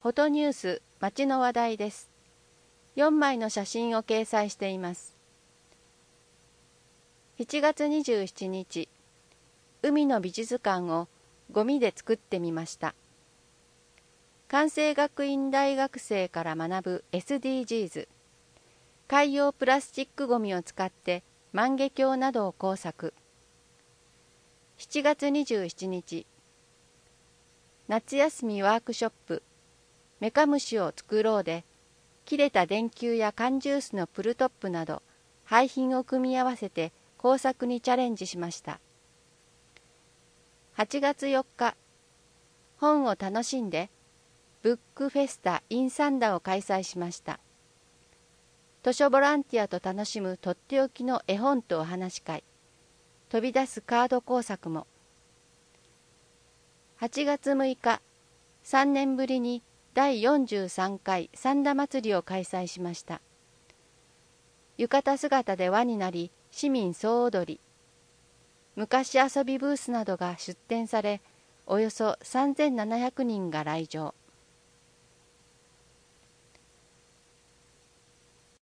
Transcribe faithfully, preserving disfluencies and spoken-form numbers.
フォトニュース街の話題です。よんまいの写真を掲載しています。しちがつにじゅうしちにち、海の美術館をゴミで作ってみました。関西学院大学生から学ぶ エスディージーズ、海洋プラスチックゴミを使って万華鏡などを工作。しちがつにじゅうしちにち、夏休みワークショップメカ虫を作ろうで、切れた電球や缶ジュースのプルトップなど廃品を組み合わせて工作にチャレンジしました。はちがつよっか、本を楽しんでブックフェスタ in サンダを開催しました。図書ボランティアと楽しむとっておきの絵本とお話し会、飛び出すカード工作も。はちがつむいか、さんねんぶりにだいよんじゅうさんかい三田祭りを開催しました。浴衣姿で輪になり、市民総踊り。昔遊びブースなどが出展され、およそさんぜんななひゃくにんが来場。